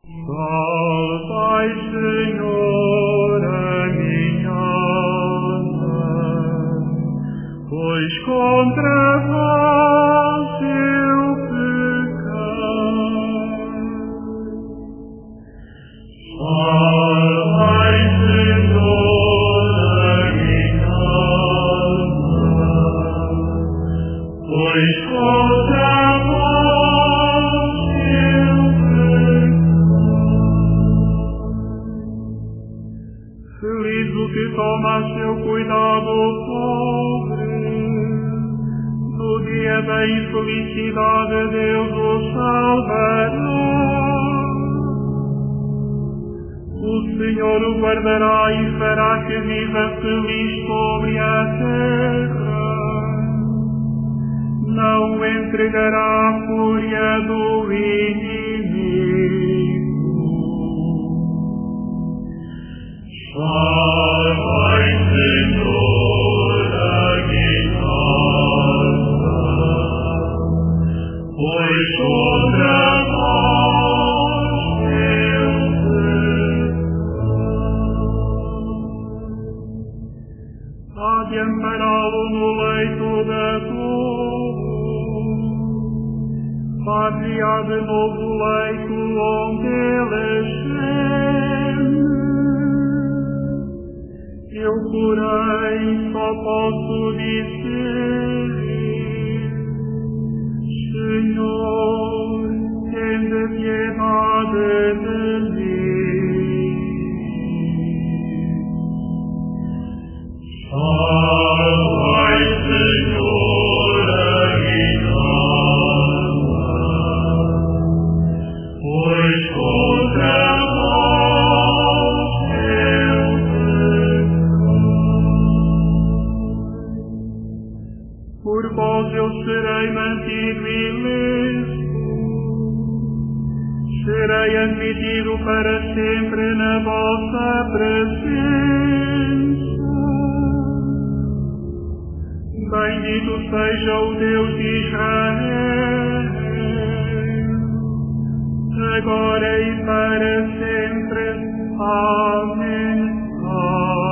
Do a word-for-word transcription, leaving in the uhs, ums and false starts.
Salvai, Senhor, a minha alma, pois contra vós eu pecai. Salvai, Senhor, a minha alma, pois contra vós eu pecai. Feliz o que toma a seu cuidado o pobre, no dia da infelicidade Deus o salvará. O Senhor o guardará e fará que viva feliz sobre a terra. Não o entregará à fúria do inimigo. Salvai, Senhor, a minha alma, pois contra vós eu pecai. Há de ampará-lo no leito da dor, far-lhe-á de novo leito onde ele geme. Eu, porém, só posso dizer: Senhor, tende piedade de mim. Salvai, Senhor, a minha alma, pois contra vós eu pecai. Por vós eu serei mantido ileso, serei admitido para sempre na vossa presença. Bendito seja o Deus de Israel, agora e para sempre. Amém. Amém.